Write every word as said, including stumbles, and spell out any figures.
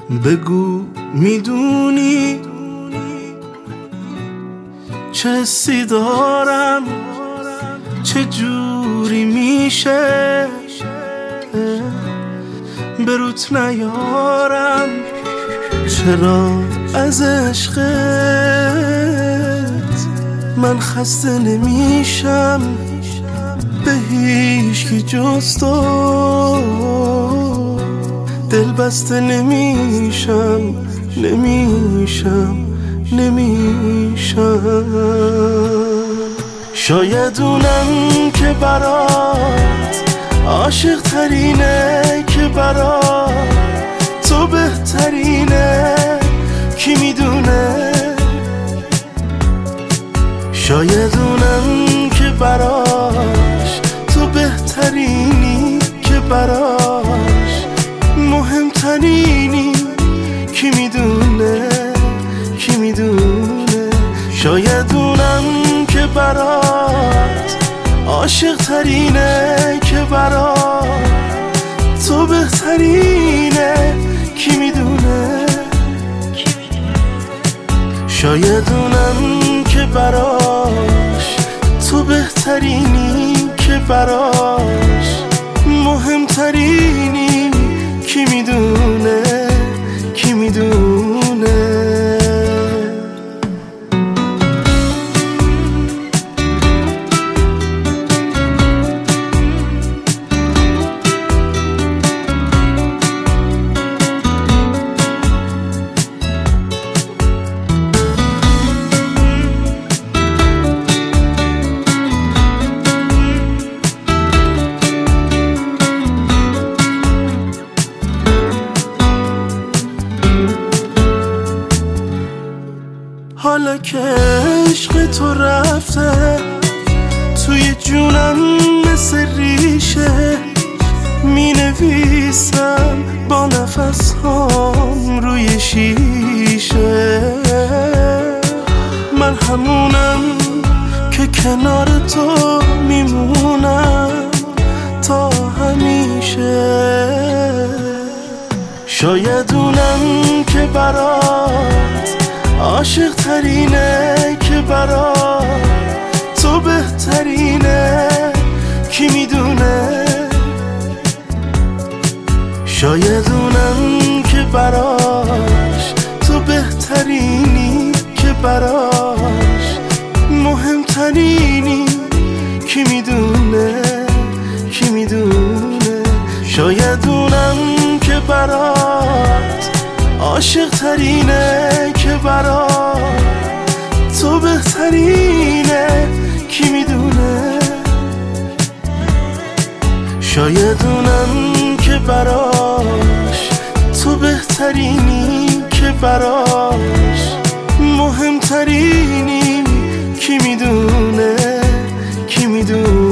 بگو میدونی چه حسی دارم، چه جوری میشه بروت نیارم، چرا از عشقت من خسته نمیشم، به هیچکی جز تو دل بسته نمیشم نمیشم نمیشم. شاید اونم که برات عاشق ترینه، که برات تو بهترینه، کی میدونه. شاید اونم که براش تو بهترینی، که براش مهمترینی، کی میدونه کی میدونه. شاید اونم که برات عاشق ترینه، که برات تو بهترینه، کی میدونه. شاید اونم که براش تو بهترینی، که براش مهمترینی، کی میدونه کی میدونه. حالا که عشق تو رفته توی جونم مثل ریشه، می نویسم با نفس هام روی شیشه. من همونم که کنار تو میمونم تا همیشه. شاید اونم که برات عاشق ترینه، که برات تو بهترینه، کی میدونه. شاید اونم که براش تو بهترینی، که براش مهمترینی، کی میدونه کی میدونه. شاید اونم که برات عاشق ترینه، که برات تو بهترینه، کی میدونه. شاید اونم که براش تو بهترینی، که براش مهمترینی، کی میدونه کی میدونه.